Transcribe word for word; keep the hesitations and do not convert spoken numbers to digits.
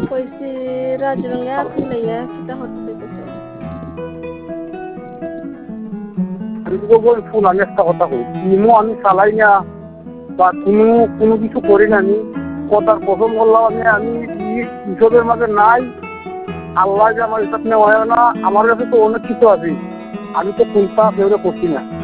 কইছি রাজুর লগে আছি লইয়া কিতা হতে কইতেছে। আমি তো বল ফুল আমি একটা কথা কই ইমো আমি চালাই না বা কোনো কোনো কিছু করি না আমি কথার কসম করলাম আমি আমি ইসবের মাঝে নাই। আল্লাহ যে আমার হিসাব নেওয়া হয় না আমার কাছে তো অনেক কিছু আছে আমি তো কোনটা কেউ করছি না।